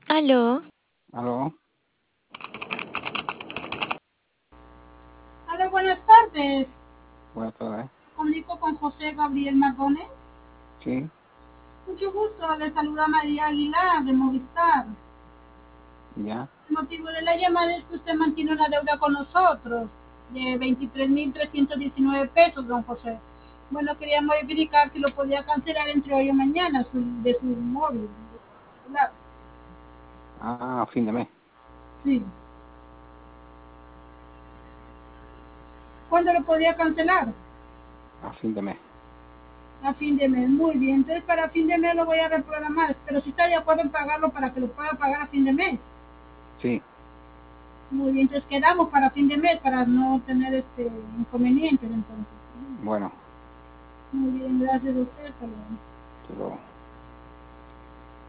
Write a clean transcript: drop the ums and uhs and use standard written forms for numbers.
Aló, Aló, Hola, buenas tardes. buenas tardes. Comunico con José Gabriel Mardones. Sí, Mucho gusto, le saluda María Aguilar de Movistar. ya. El motivo de la llamada es que usted mantiene una deuda con nosotros de 23.319 pesos, don José. Bueno, queríamos verificar si lo podía cancelar entre hoy y mañana de su móvil, de su celular. Ah, a fin de mes. Sí. ¿Cuándo lo podía cancelar? A fin de mes. A fin de mes. Muy bien. Entonces, para fin de mes lo voy a reprogramar. Pero si está de acuerdo en pagarlo para que lo pueda pagar a fin de mes. Sí, Muy bien, entonces quedamos para fin de mes para no tener inconvenientes entonces. bueno, Muy bien, gracias a usted. Hasta luego. te lo